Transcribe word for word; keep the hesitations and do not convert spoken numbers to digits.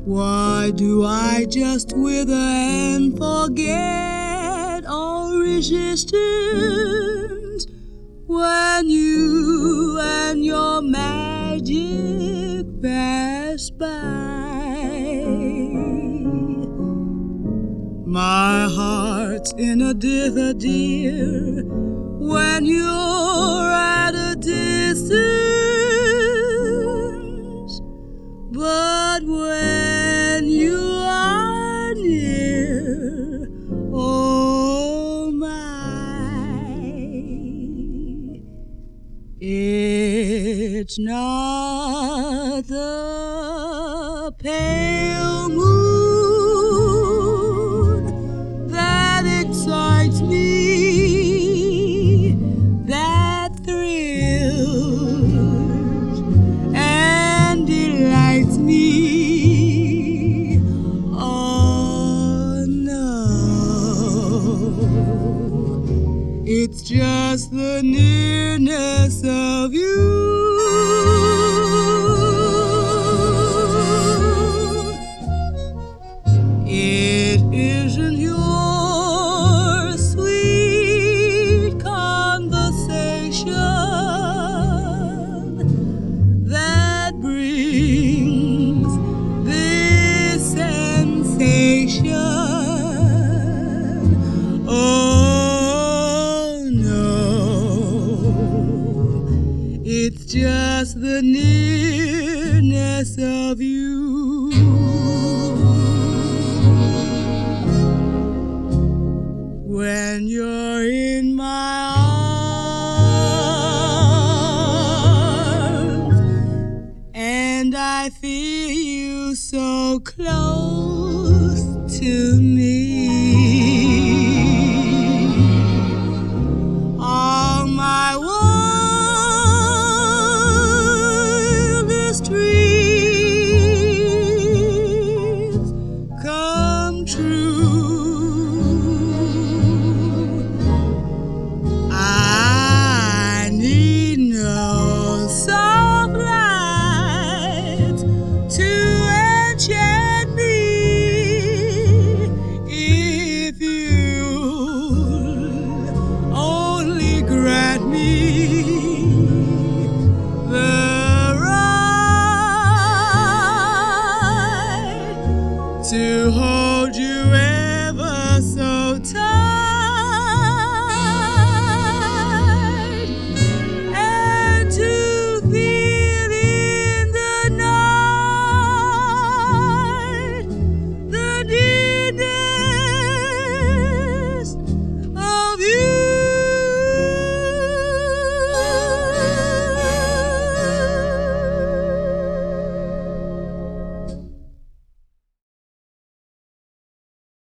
Why do I just wither and forget all resistance when you and your magic pass by? My heart's in a dither, dear, when you're at a distance, but when you are near, oh my, it's not the pale moon that excites me, that thrills and delights me. Oh no, it's just the nearness of you. It isn't your sweet conversation that brings this sensation. Oh no, it's just the nearness of you. When you're in my arms and I feel you so close to me,